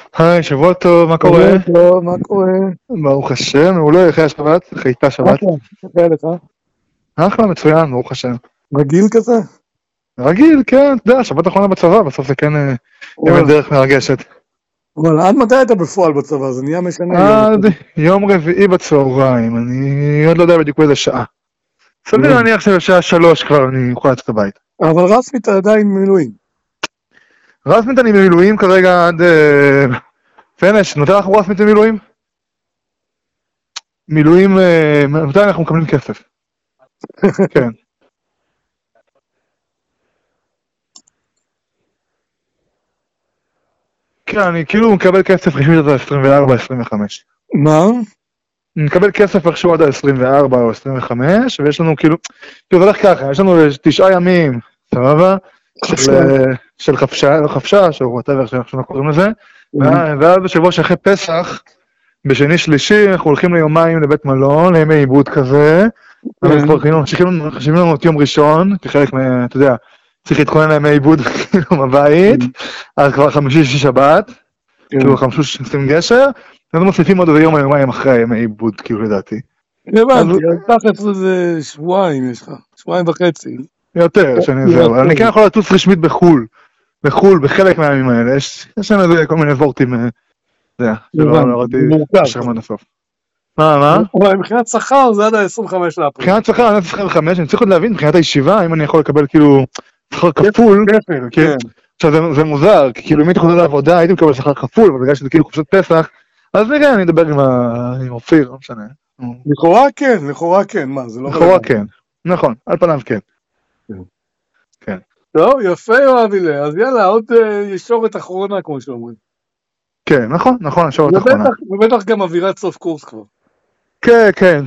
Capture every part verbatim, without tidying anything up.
היי, שבוע טוב, מה קורה? שבוע טוב, מה קורה? ברוך השם, מעולה, איך היה השבת? איך הייתה השבת? אחלה, איך היה לך? אחלה, מצוין, ברוך השם. רגיל כזה? רגיל, כן, אתה יודע, שבת אחרונה בצבא, בסוף זה כן אה, אבן וואלה, דרך מרגשת. וואלה, עד מתי אתה בפועל בצבא? זה נהיה משנה יום עד אחד. יום רביעי בצהריים, אני עוד לא יודע בדיוק באיזה שעה. סביר הבנתי. להניח שבשעה שלוש כבר אני אוכל לצאת הבית. אבל רסמית אתה עדיין מילואים. רסמית אני במילואים כרגע עד... אה, פנש, נותן לך רסמית במילואים? מילואים, אה, מתי אנחנו מקבלים כסף? כן. כן, אני כאילו מקבל כסף רשמית עד ה-עשרים וארבע עשרים וחמש. מה? נקבל כסף איכשהו עד ה-עשרים וארבע או עשרים וחמש, ויש לנו כאילו, כאילו זה הולך ככה, יש לנו תשעה ימים, סבבה? של, חפשה. אה, של חפשה, לא חפשה, או whatever שאנחנו קוראים לזה, וה- ואז בשבוע שאחרי פסח, בשני שלישי, אנחנו הולכים ליומיים לבית מלון, לימי עיבוד כזה, ואז כבר כאילו מחשיבים לנו את יום ראשון, כחלק מה, אתה יודע, צריך להתכונן לימי עיבוד כאילו בבית, אז כבר חמישי, שישי, שבת, כאילו חמשו שעושים גשר, אז מוסיפים עוד איזה יום או יומיים אחרי הימי עיבוד, כאילו לדעתי. אז הבנתי, אז תכף זה שבועיים יש לך, שבועיים וחצי. יותר, שאני זהו, אבל אני כן יכול לטוס רשמית בחול, בחול, בחלק מהימים האלה, יש שם איזה כל מיני וורטים, אה, אתה יודע, שלא הבנתי, ראיתי זה מורכב. שם עד הסוף. מה, מה? אבל מבחינת שכר זה עד ה-עשרים וחמישה לאפריל. מבחינת שכר, אני עשרים וחמש, אני צריך עוד להבין, מבחינת הישיבה, אם אני יכול לקבל כאילו שכר כפול, כפל, כי- כן. עכשיו זה- זה מוזר, כי כאילו אם הייתי חוזר לעבודה הייתי מקבל שכר כפול, אבל בגלל שזה כאילו חופשת פסח, אז נראה, אני אדבר עם ה- עם אופיר, לא משנה. לכאורה כן, לכאורה כן, מה, זה לא לכאורה רלוונטי. כן, נכון, על פניו כן. כן. כן. טוב, יפה יואב הילה, אז יאללה, עוד אה, ישורת אחרונה כמו שאומרים. כן, נכון, נכון, השעות האחרונה. ובטח, ובטח גם אווירת סוף קורס כבר. כן, כן.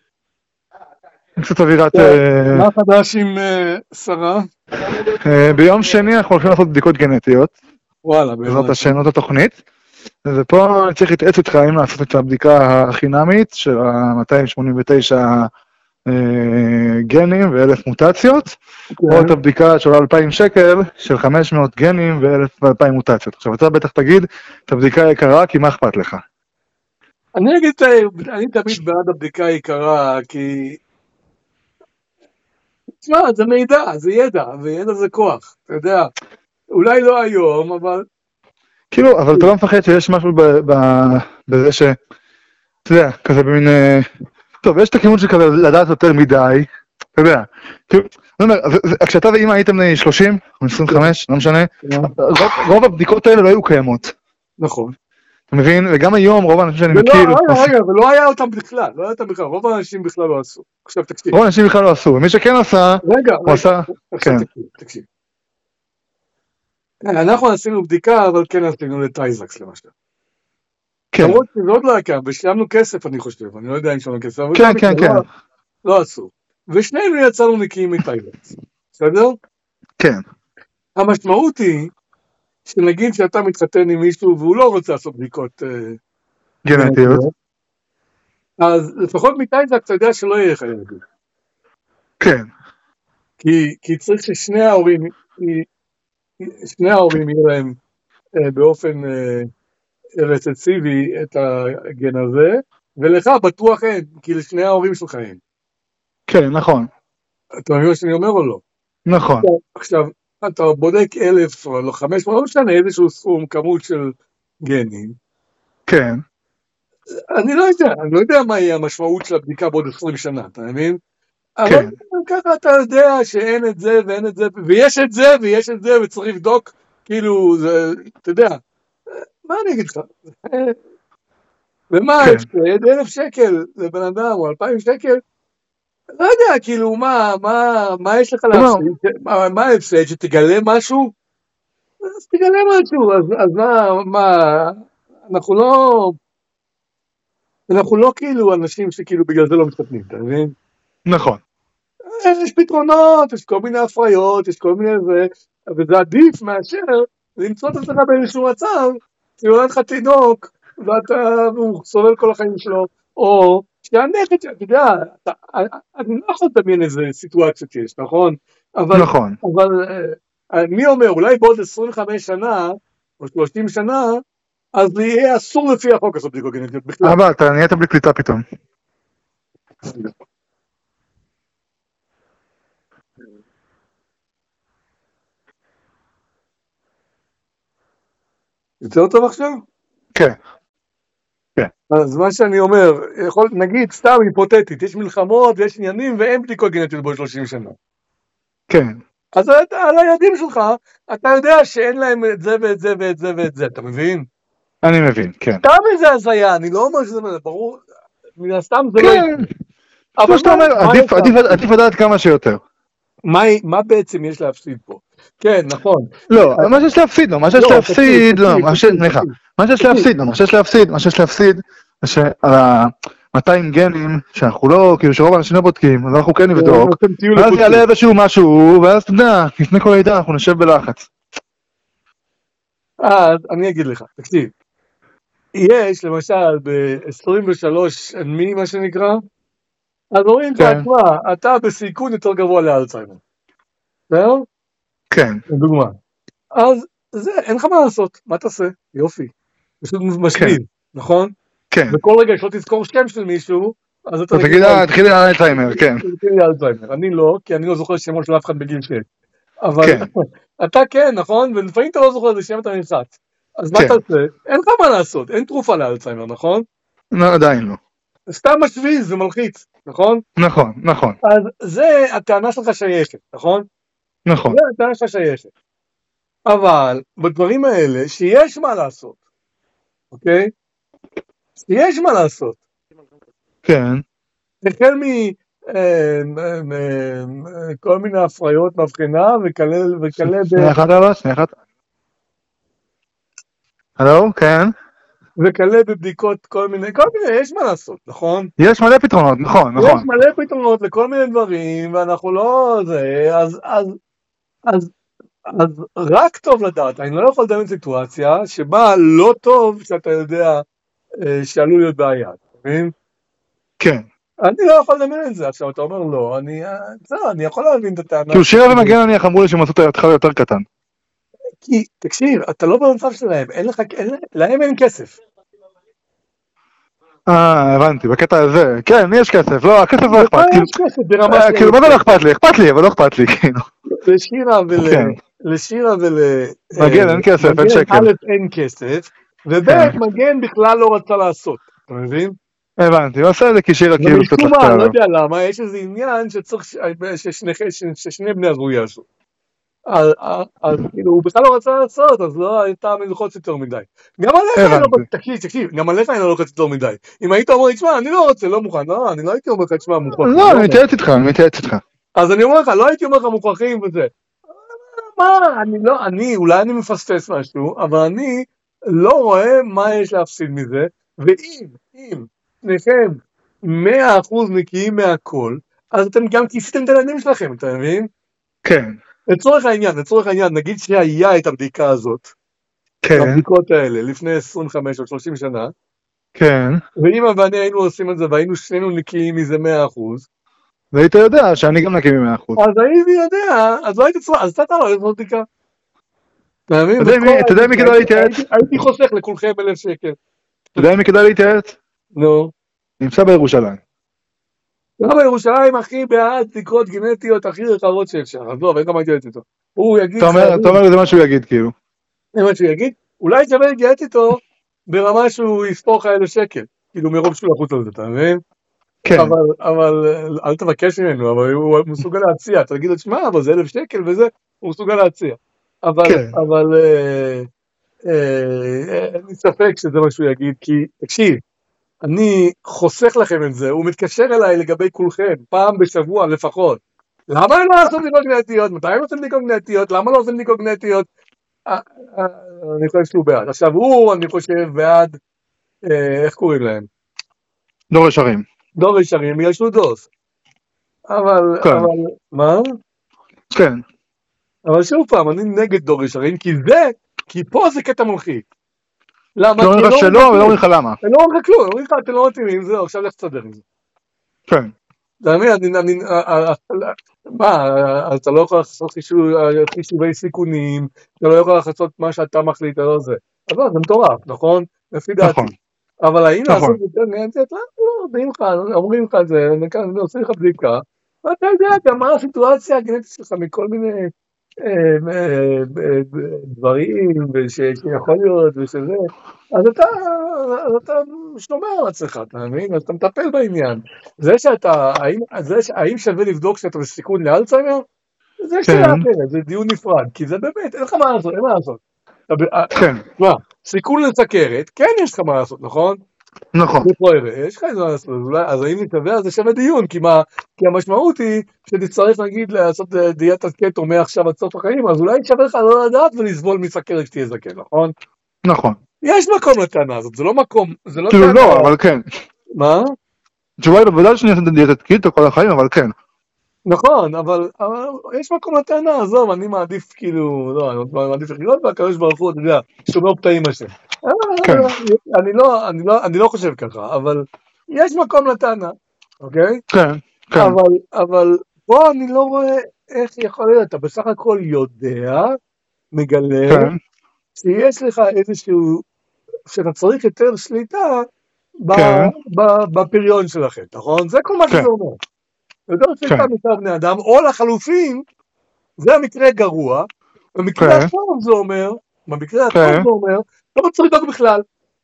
קצת אווירת... אה, מה חדש עם אה, שרה? אה, ביום שני אנחנו הולכים לעשות בדיקות גנטיות, וואלה, בעזרת באמת. השם, זאת התוכנית. ופה אני צריך להתייעץ איתך אם לעשות את הבדיקה החינמית של ה-מאתיים שמונים ותשע אה, גנים ו-אלף מוטציות, או את הבדיקה של אלפיים שקל של חמש מאות גנים ו-אלף ואלפיים מוטציות. עכשיו אתה בטח תגיד, את הבדיקה היקרה, כי מה אכפת לך? אני אגיד, אה, אני תמיד בעד הבדיקה היקרה, כי... תשמע, זה מידע, זה ידע, וידע זה כוח, אתה יודע. אולי לא היום, אבל... כאילו, אבל אתה לא מפחד שיש משהו ב- ב- בזה ש... אתה יודע, כזה במין... אה, טוב, יש את הכיוון של כזה לדעת יותר מדי, אתה יודע, כאילו, אני אומר, זה- זה- כשאתה ואמא הייתם בני שלושים, או עשרים וחמש, לא משנה, רוב, רוב הבדיקות האלה לא היו קיימות, נכון. אתה מבין? וגם היום רוב האנשים שאני ולא, מכיר, רגע, רגע, ולא היה אותם בכלל, לא היה אותם בכלל, רוב האנשים בכלל לא עשו. עכשיו תקשיב. רוב האנשים בכלל לא עשו, ומי שכן עשה, רגע, הוא רגע, עשה, עכשיו כן, תקשיב, תקשיב. אנחנו עשינו בדיקה, אבל כן עשינו לטייזקס למשל. כן, למרות שזה עוד לא היה קיים, ושילמנו כסף אני חושב, אני לא יודע אם שלמנו כסף, אבל כן, גם כן, לא, כן, לא עשו. ושנינו יצאנו נקיים מטייזקס, בסדר? כן, המשמעות היא, שנגיד שאתה מתחתן עם מישהו והוא לא רוצה לעשות בדיקות אה, גנטיות, גנטיות, אז לפחות מטייזקס אתה יודע שלא יהיה לך ילדים. כן, כי, כי צריך ששני ההורים, שני ההורים יהיו להם אה, באופן אה, רצסיבי את הגן הזה, ולך בטוח אין, כי לשני ההורים שלך אין. כן, נכון, אתה מבין מה שאני אומר או לא? נכון, עכשיו, אתה בודק אלף או לא חמש מאות, לא משנה איזשהו סכום, כמות של גנים. כן, אני לא יודע, אני לא יודע מה יהיה המשמעות של הבדיקה בעוד עשרים שנה, אתה מבין? אבל כן, ככה אתה יודע שאין את זה ואין את זה, ויש את זה ויש את זה, וצריך לבדוק, כאילו, זה, אתה יודע, מה אני אגיד לך? ומה כן, ההפסד? אלף שקל לבן אדם, או אלפיים שקל? לא יודע, כאילו, מה, מה, מה יש לך להפסיד? מה, מה ההפסד? שתגלה משהו? אז תגלה משהו, אז, אז מה, מה, אנחנו לא, אנחנו לא כאילו אנשים שכאילו בגלל זה לא מתחתנים, אתה מבין? נכון, יש פתרונות, יש כל מיני הפריות, יש כל מיני זה, וזה עדיף מאשר למצוא את עצמך באיזשהו מצב, שיולד לך תינוק, ואתה, והוא סובל כל החיים שלו, או שהנכד, אתה יודע, אתה, אני לא יכול לדמיין איזה סיטואציות יש, נכון? אבל, נכון, אבל, אה, מי אומר, אולי בעוד עשרים וחמש שנה, או שלושים שנה, אז יהיה אסור לפי החוק לעשות בדיקות גנטיות בכלל. אבא, אתה נהיית בלי קליטה פתאום. יותר טוב עכשיו? כן. אז מה שאני אומר, יכול, נגיד סתם היפותטית, יש מלחמות ויש עניינים ואין בדיקות גנטיות בעוד שלושים שנה. כן. אז על היעדים שלך, אתה יודע שאין להם את זה ואת זה ואת זה ואת זה, אתה מבין? אני מבין, כן. סתם איזה הזיה, אני לא אומר שזה ברור, מן הסתם זה לא... כן. כמו שאתה אומר, עדיף לדעת כמה שיותר. מה בעצם יש להפסיד פה? כן, נכון. לא, מה שיש להפסיד לו, מה שיש להפסיד, לא, מה שיש להפסיד לו, מה שיש להפסיד, מה שיש להפסיד, זה שעל ה-מאתיים גנים, שאנחנו לא, כאילו שרוב האנשים לא בודקים, אז אנחנו כן נבדוק, ואז יעלה איזשהו משהו, ואז אתה יודע, לפני כל העידה אנחנו נשב בלחץ. אז אני אגיד לך, תקשיב, יש למשל ב-עשרים ושלוש מי מה שנקרא, אז אומרים לך, תשמע, אתה בסיכון יותר גבוה לאלצהיימר. בסדר? כן. דוגמה. אז זה, אין לך מה לעשות, מה תעשה? יופי. פשוט משמיד, נכון? כן. וכל רגע שלא תזכור שם של מישהו, אז אתה תגיד, תתחיל לי על אלצהיימר, כן. תתחיל לי על אלצהיימר. אני לא, כי אני לא זוכר שמות של אף אחד בגיל שש. אבל אתה כן, נכון? ולפעמים אתה לא זוכר איזה שם אתה נלחץ. אז מה תעשה? אין לך מה לעשות, אין תרופה לאלצהיימר, נכון? לא, עדיין לא. סתם משוויז, זה מלחיץ, נכון? נכון, נכון. אז זה הטענה שלך שייכת, נכון? נכון. זה הטענה שלך שייכת. אבל בדברים האלה שיש מה לעשות, אוקיי? שיש מה לעשות. כן. החל מכל מיני הפריות מבחינה וכלה ב... שנייה אחת אבל, שנייה אחת. הלו, כן. וכלה בבדיקות כל מיני, כל מיני, יש מה לעשות, נכון? יש מלא פתרונות, נכון, נכון. יש מלא פתרונות לכל מיני דברים, ואנחנו לא זה, אז, אז, אז, אז רק טוב לדעת, אני לא יכול לדמיין סיטואציה שבה לא טוב שאתה יודע שעלול להיות בעיה, אתה מבין? כן. אני לא יכול לדמיין את זה, עכשיו אתה אומר לא, אני, בסדר, אני יכול להבין את הטענה. כאילו שירה ומגן נניח אמרו לי שהם עשו אותך יותר קטן. כי, תקשיב, אתה לא במצב שלהם, אין לך, להם אין כסף. אה, הבנתי, בקטע הזה, כן, יש כסף, לא, הכסף לא אכפת, כאילו, מה זה לא אכפת לי, אכפת לי, אבל לא אכפת לי, כאילו. לשירה ול... לשירה ול... מגן אין כסף, אין שקל. א' אין כסף, וב' מגן בכלל לא רצה לעשות, אתה מבין? הבנתי, הוא עושה את זה כי שירה כאילו קצת לחצה עליו. לא יודע למה, יש איזה עניין שצריך ששני בני הזוג יעשו. אז כאילו הוא בכלל לא רצה לעשות, אז לא הייתה מלחוץ יותר מדי. גם עליך אני לא רוצה, תקשיב, תקשיב, גם עליך אני לא לוחץ יותר מדי. אם היית אומר לי, תשמע, אני לא רוצה, לא מוכן, לא, אני לא הייתי אומר לך, תשמע, מוכרח. לא, אני מתייעץ איתך, אני מתייעץ איתך. אז אני אומר לך, לא הייתי אומר לך מוכרחים וזה. מה, אני לא, אני, אולי אני מפספס משהו, אבל אני לא רואה מה יש להפסיד מזה, ואם, אם, שניכם מאה אחוז נקיים מהכל, אז אתם גם כיסיתם את הילדים שלכם, אתה מבין? כן. לצורך העניין, לצורך העניין, נגיד שהיה את הבדיקה הזאת, כן. הבדיקות האלה, לפני עשרים וחמש או שלושים שנה, כן. ואמא ואני היינו עושים את זה, והיינו שנינו נקיים מזה מאה אחוז, והיית יודע שאני גם נקי מ-מאה אחוז. אז הייתי יודע, אז לא הייתי צריך, אז אתה לא לעשות בדיקה. אתה מבין? אתה יודע מי כדאי להתייעץ? הייתי חוסך לכולכם אלף שקל. אתה יודע מי כדאי להתייעץ? נו. נמצא בירושלים. לא בירושלים הכי בעד בדיקות גנטיות הכי רחבות שאפשר, אז לא, אבל גם הייתי להתייעץ איתו. הוא יגיד... אתה אומר זה מה שהוא יגיד כאילו. זה מה שהוא יגיד? אולי שווה להתייעץ איתו ברמה שהוא יספור לך אלף שקל. כאילו מרוב שהוא לחוץ על זה, אתה מבין? כן. אבל, אבל, אל תבקש ממנו, אבל הוא מסוגל להציע, אתה תגיד לו, שמע, אבל זה אלף שקל וזה, הוא מסוגל להציע. אבל, אבל, אין לי ספק שזה מה שהוא יגיד, כי, תקשיב, אני חוסך לכם את זה, הוא מתקשר אליי לגבי כולכם, פעם בשבוע לפחות. למה הם לא עושים בדיקות גנטיות? מתי הם עושים בדיקות גנטיות? למה לא עושים בדיקות גנטיות? אני חושב שהוא בעד. עכשיו הוא, אני חושב, בעד, איך קוראים להם? דור ישרים. דור ישרים, בגלל שהוא דוס. אבל, אבל, מה? כן. אבל שוב פעם, אני נגד דור ישרים, כי זה, כי פה זה קטע מלחיץ. למה? לא אומר לך שלא, אבל לא אומר לך למה. אני לא אומר לך כלום, אני אומר לך, אתם לא מתאימים, זהו, עכשיו לך תסדר עם זה. כן. אתה מבין, אני, מה, אתה לא יכול לעשות חישובי סיכונים, אתה לא יכול לעשות מה שאתה מחליט, לא זה. אז לא, זה מטורף, נכון? לפי דעתי. נכון. אבל האם נכון. לעשות יותר גנטית? לא, לא, יודעים לך, אומרים לך את זה, אני עושה לך בדיקה, ואתה יודע גם מה הסיטואציה הגנטית שלך מכל מיני אה, אה, אה, דברים ש- שיכול להיות ושזה, אז אתה, אז אתה שומר על עצמך, אתה מבין? אז אתה מטפל בעניין. זה שאתה, האם, זה, ש- האם שווה לבדוק שאתה בסיכון לאלצהיימר? זה שאלה כן, אחרת, זה דיון נפרד, כי זה באמת, אין לך מה לעשות, אין מה לעשות. אתה ב- אה, כן, מה, סיכון לסכרת, כן יש לך מה לעשות, נכון? נכון. יש לך איזה מה לעשות, אז אולי- אז האם נתבע, אז זה שווה דיון, כי מה, כי המשמעות היא שתצטרך נגיד לעשות אה, דיאטת קטו מעכשיו עד סוף החיים, אז אולי שווה לך לא לדעת ולסבול מסכרת כשתהיה זקן, נכון? נכון. יש מקום לטענה הזאת, זה לא מקום, זה לא כאילו טענה, לא, אבל כן. מה? התשובה היא בוודאי שאני אעשה דיאטת קיטו כל החיים, אבל כן. נכון, אבל, אבל יש מקום לטענה, עזוב, אני מעדיף כאילו, לא, אני מעדיף לחיות, והקדוש ברוך הוא, אתה יודע, שומר פתאים השם. אה, כן, אני לא, אני לא, אני לא חושב ככה, אבל יש מקום לטענה, אוקיי? כן, כן, אבל, אבל פה אני לא רואה איך יכול להיות, אתה בסך הכל יודע, מגלה, כן, שיש לך איזשהו, שאתה צריך יותר שליטה ב, כן, ב, בפריון שלכם, נכון? זה כל מה כן, שזה אומר. יותר שליטה כן, מצד בני אדם, או לחלופין, זה המקרה גרוע, במקרה כן, הטוב זה אומר, במקרה הטוב כן, זה אומר, לא צריך לדאוג בכלל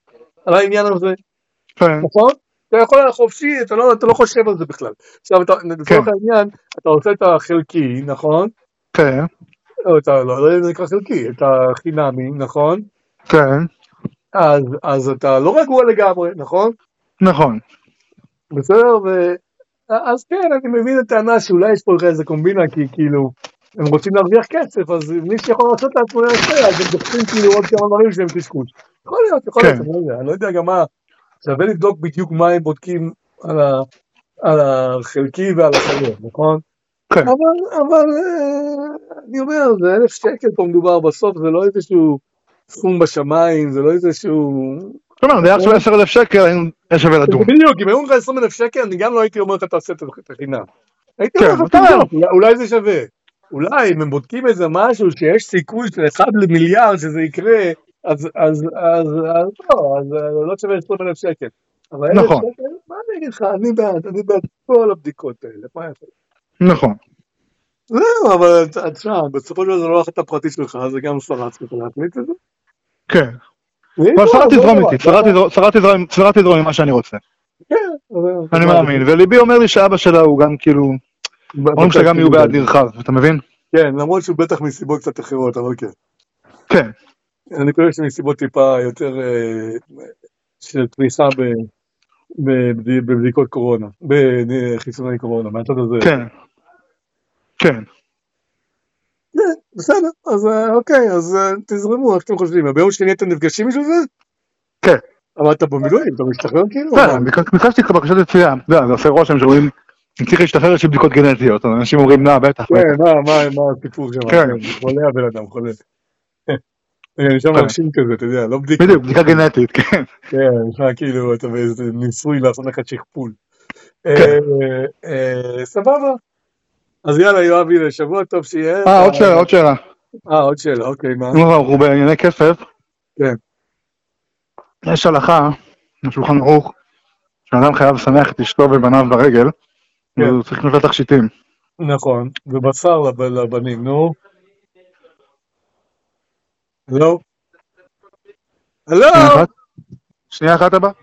על העניין הזה, כן, נכון? אתה יכול להיות חופשי, אתה לא, אתה לא חושב על זה בכלל. עכשיו, אתה, לצורך כן, העניין, אתה עושה את החלקי, נכון? כן, או את ה, לא, לא יודע אם זה נקרא חלקי, את החינמי, נכון? כן, אז, אז אתה לא רגוע לגמרי, נכון? נכון. בסדר? ו... אז כן, אני מבין את הטענה שאולי יש פה איזה קומבינה, כי כאילו, הם רוצים להרוויח כסף, אז מי שיכול לעשות לעצמו יעשה, אז הם דוחפים כאילו עוד כמה דברים שהם קשקוש. יכול להיות, יכול להיות, כן, אני לא יודע, אני לא יודע גם מה, שווה לבדוק בדיוק מה הם בודקים על, ה, על החלקי ועל השלם, נכון? כן. אבל, אבל, אה, אני אומר, זה אלף שקל פה מדובר בסוף, זה לא איזשהו סכום בשמיים, זה לא איזשהו... זאת אומרת, דרך של עשרת אלפים שקל, היה שווה לדון. בדיוק, אם היו לך עשרים אלף שקל, אני גם לא הייתי אומר לך תעשה את החינם. הייתי אומר כן, לך אתה אומר. תבדוק, אולי- אולי זה שווה. אולי אם הם בודקים איזה משהו שיש סיכוי של אחד למיליארד שזה יקרה, אז אז אז אז לא, אז אה, לא שווה עשרים אלף שקל. אבל אלף נכון, שקל, מה אני אגיד לך, אני בעד, אני בעד כל הבדיקות האלה, מה יכול? נכון. זהו, אבל ת- תשמע, בסופו של דבר זה לא החלטה פרטית שלך, זה גם שרה צריכה להחליט את זה. כן. ואם אבל לא, שרה אז לא תזרום נורא, איתי, לא שרה נורא. תזרום- שרה תזרום- שרה תזרום עם מה שאני רוצה. כן, אז, אני אז מה, מאמין, וליבי אומר לי שאבא שלה הוא גם כאילו, ב- אומרים בצד שגם יהיו שלי בעד גם. נרחב, אתה מבין? כן, למרות שהוא בטח מסיבות קצת אחרות, אבל כן. כן, אני חושב שמסיבות טיפה יותר אה, של תמיכה ב- בבד- בבדיקות קורונה, בחיסוני קורונה, מהצד הזה. כן, כן. כן, בסדר, אז אה, אוקיי, אז אה, תזרמו, איך אתם חושבים? ביום שני אתם נפגשים בשביל זה? כן. אבל אתה במילואים, אתה משתחרר כאילו? או בסדר, מה? ביק- ביקשתי בקשת יציאה, אתה יודע, זה עושה רושם שאומרים, אם צריך להשתחרר יש לי בדיקות גנטיות, אז אנשים אומרים, נא, בטח, כן, בטח. מה, מה, מה הסיפור שם? כן, כן, חולה הבן אדם, חולה. אני שם כן. מרשים כזה, אתה יודע, לא בדיקות. בדיוק, בדיקה גנטית, כן, כן, נשמע כאילו אתה באיזה ניסוי לעשות לך שכפול. כן. אה, אה, סבבה. אז יאללה, יואבי, לשבוע טוב שיהיה. אה, עוד שאלה, עוד שאלה. אה, עוד שאלה, אוקיי, מה? אם אנחנו בענייני כסף, כן. יש הלכה, בשולחן ערוך, שאדם חייב לשמח את אשתו ובניו ברגל, כן. והוא צריך לקנות לה תכשיטים. נכון, ובשר לב- לבנים, נו. הלו? הלו? שנייה אחת, שנייה אחת הבא.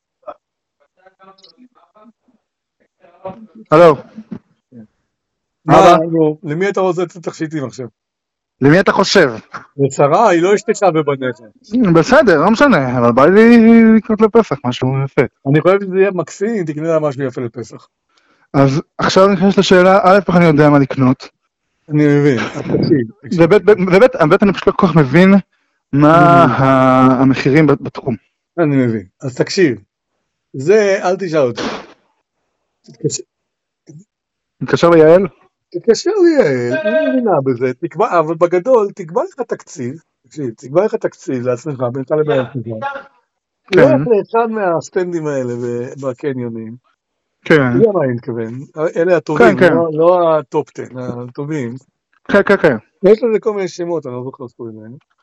הלו, מה, אבא, נו, למי אתה רוצה את התכשיטים עכשיו? למי אתה חושב? לשרה, היא לא אשתך ובניך. בסדר, לא משנה, אבל בא לי לקנות לפסח משהו יפה. אני חושב שזה יהיה מקסים, תקנה לה משהו יפה לפסח. אז עכשיו אני נכנס לשאלה, א', איך אני יודע מה לקנות, אני מבין, אז תקשיב, תקשיב. וב', וב', וב', אני פשוט לא כל כך מבין מה ה- המחירים בתחום. אני מבין, אז תקשיב. זה, אל תשאל אותי. תתקשר- מתקשר ליעל? תתקשר ליעל, היא מבינה בזה, תקבע, אבל בגדול, תקבע לך תקציב, תקשיב, תקבע לך תקציב לעצמך, בינך לבין עצמך. כן, לך לאחד מהסטנדים האלה ב- בקניונים, כן, אתה יודע מה אני מתכוון, אלה הטובים, כן, כן. לא- לא הטופ עשר, הטובים, כן, כן, כן, יש לזה כל מיני שמות, אני לא זוכר ספורים להם,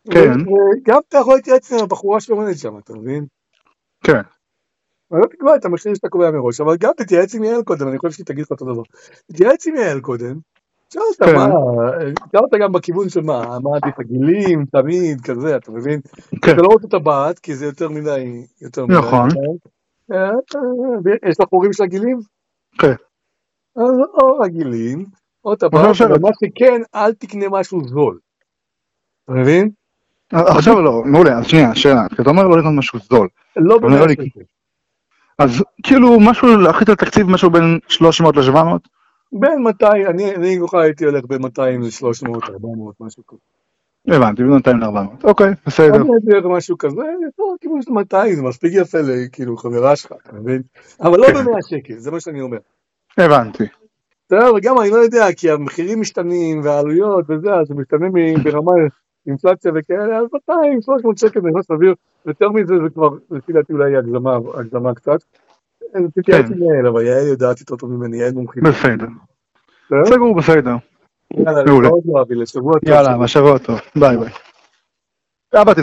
כן. וגם אתה יכול להתייעץ עם הבחורה שעומדת שם, אתה מבין? כן. אבל לא תקבע את המחיר שאתה קובע מראש, אבל גם תתייעץ עם יעל קודם, אני חושב שהיא תגיד לך אותו דבר. תתייעץ עם יעל קודם, תשאל אותה מה, תשאל אותה גם בכיוון של מה, מה עדיף הגילים, תמיד, כזה, אתה מבין? אתה לא רוצה את הבת, כי זה יותר מדי, יותר מדי. נכון. יש לך הורים של הגילים? כן. אז או הגילים, או את הבת, אבל מה שכן, אל תקנה משהו זול. אתה מבין? עכשיו לא, מעולה, אז שנייה, שאלה, כי אתה אומר לא לקנות משהו זול. לא במאה שקל. אז כאילו משהו להחליט על תקציב משהו בין שלוש מאות ל-שבע מאות? בין מאתיים, אני ככה הייתי הולך בין מאתיים ל-שלוש מאות, ארבע מאות, משהו כזה. הבנתי, בין מאתיים ל-ארבע מאות, אוקיי, בסדר. אני הייתי הולך משהו כזה, טוב, כאילו יש מאתיים, זה מספיק יפה לכאילו חברה שלך, אתה מבין? אבל לא במאה שקל, זה מה שאני אומר. הבנתי. בסדר, וגם אני לא יודע, כי המחירים משתנים והעלויות וזה, אז זה משתנה ברמה אינפלציה וכאלה, אז מאתיים, שלוש מאות שקל זה לא סביר, יותר מזה זה כבר, לפי דעתי אולי הגזמה, הגזמה קצת. רציתי הייתי יעל, אבל יעל יודעת יותר טוב ממני, יעל מומחית. בסדר. סגור, בסדר. יאללה, להתראות לא אבי, לשבוע טוב. יאללה, בשבוע טוב. ביי ביי.